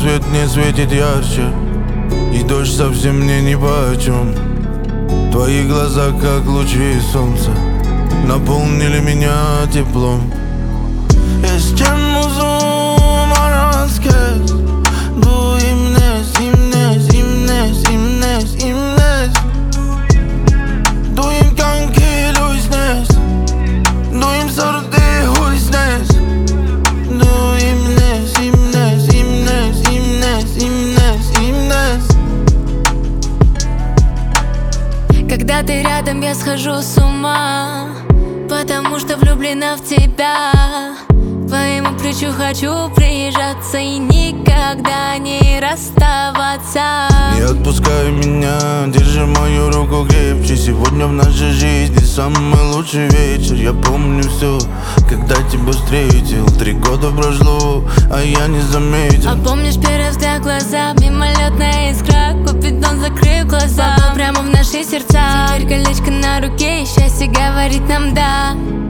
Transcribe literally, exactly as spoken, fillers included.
рассвет не светит ярче, и дождь совсем мне ни почем. Твои глаза, как лучи солнца, наполнили меня теплом. Eskiden uzun arazkes Du imnes, imnes, imnes, imnes, imnes Du im kanki luisnes Du im sardi huisnes Du imnes, imnes, imnes, imnes, imnes, imnes. Когда ты рядом, я схожу с ума, потому что влюблена в тебя. К твоему плечу хочу прижаться и никогда не расставаться. Не отпускай меня, держи мою руку крепче. Сегодня в нашей жизни самый лучший вечер. Я помню все, когда тебя встретил. Три года прошло, а я не заметил. А помнишь первый взгляд в глаза, мимолетная искра, Купидон, закрыв глаза, попал прямо в наши сердца. Теперь колечко на руке, и счастье говорит нам да.